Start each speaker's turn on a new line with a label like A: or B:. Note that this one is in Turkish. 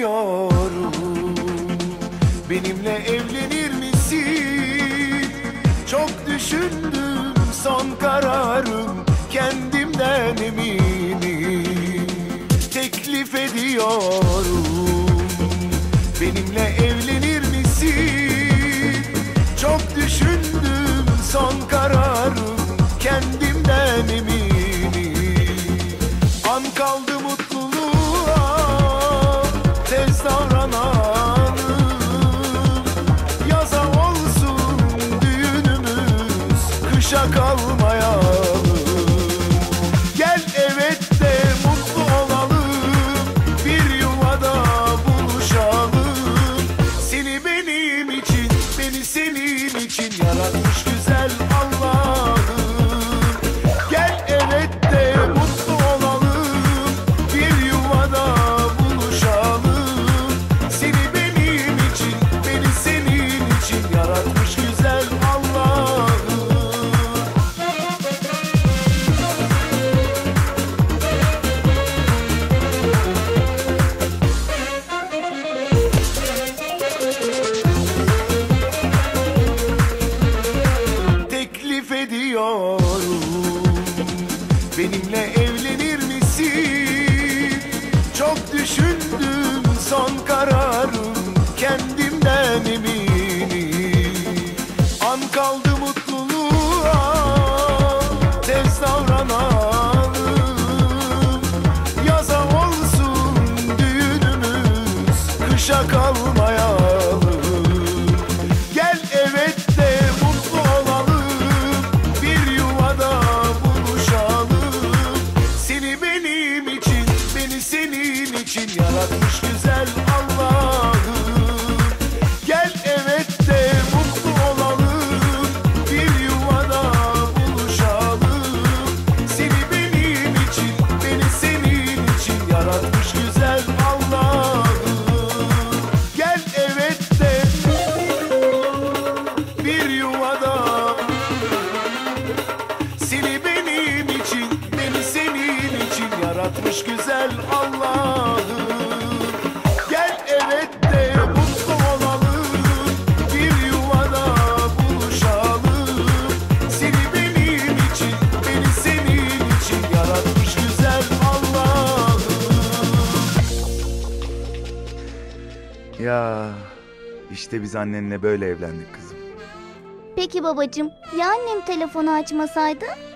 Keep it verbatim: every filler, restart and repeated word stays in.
A: ediyorum. Benimle evlenir misin? Çok düşündüm, son kararım kendimden eminim. Teklif ediyorum. Benimle evlenir misin? Çok düşündüm, son kararım kendimden eminim. An kaldı mutluluğa, tez davranalım. Yaza olsun düğünümüz, kışa kalmayalım. Gel evet de mutlu olalım, bir yuvada buluşalım. Seni benim için, beni senin için yaratmış güzel Allah'ım. Gel evet de mutlu olalım, bir yuvada buluşalım. Seni benim için, beni senin için yaratmış güzel Allah'ım. Teklif ediyorum. Benimle evlenir misin? Çok düşündüm, son kararım kendimden eminim. An kaldı mutluluğa, tez davranalım. Yaza olsun düğünümüz, kışa kalmayalım. Gel evet de mutlu olalım, bir yuvada buluşalım. Seni benim için, beni senin için yaratmış güzel Allah'ım. Gel evet de mutlu olalım, bir yuvada buluşalım. Seni benim için, beni senin için yaratmış güzel Allah'ım. Gel evet de bir yuvada, seni benim için, beni senin için yaratmış güzel Allah'ım. Gel evet de mutlu olalım, bir yuvada buluşalım. Seni benim için, beni senin için yaratmış güzel Allah'ım.
B: Ya işte biz annenle böyle evlendik kızım.
C: Peki babacığım, ya annem telefonu açmasaydı?